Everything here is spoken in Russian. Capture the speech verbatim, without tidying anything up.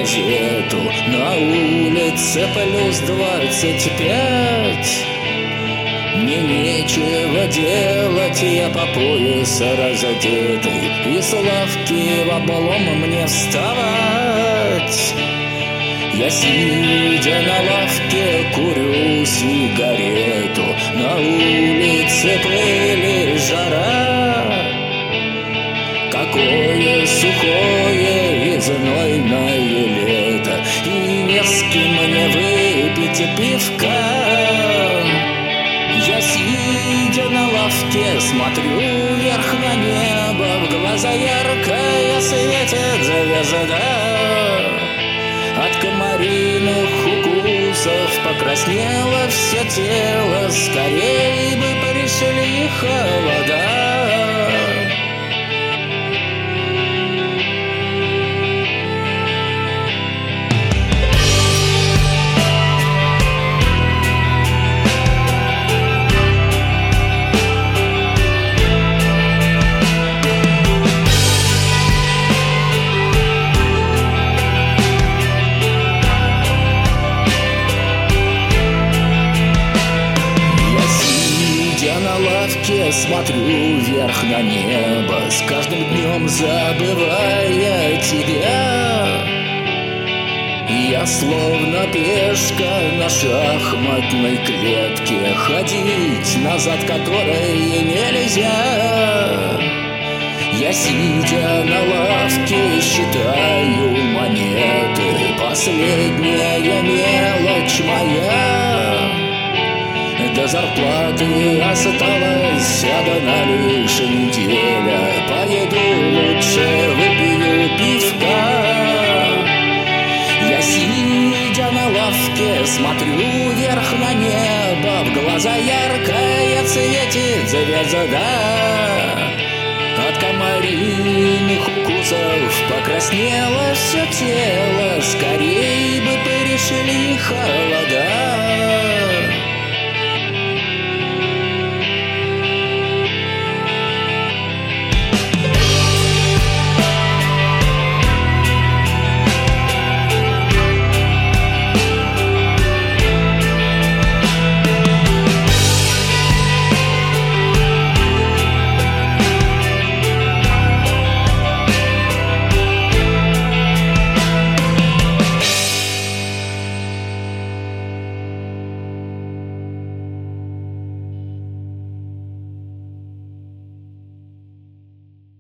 газету. На улице плюс двадцать пять. Мне нечего делать, я по пояс разодетый, и с лавки в облом мне вставать. Я, сидя на лавке, курю сигарету. На улице пыль и жара. Какое сухое и знойное лето, и не с кем мне выпить пивка. Я, сидя на лавке, смотрю вверх на небо. В глаза яркое светит звезда. От комариных укусов покраснело все тело. Скорей бы пришли холода. Смотрю вверх на небо, с каждым днем забывая тебя. Я словно пешка на шахматной клетке, ходить назад которой нельзя. Я, сидя на лавке, считаю монеты, последняя мелочь моя. До зарплаты осталась одна лишь неделя. Поеду лучше, выпью пивка. Я, сидя на лавке, смотрю вверх на небо. В глаза яркое светит звезда. От комариных укусов покраснело все тело. Скорей бы пришли холода.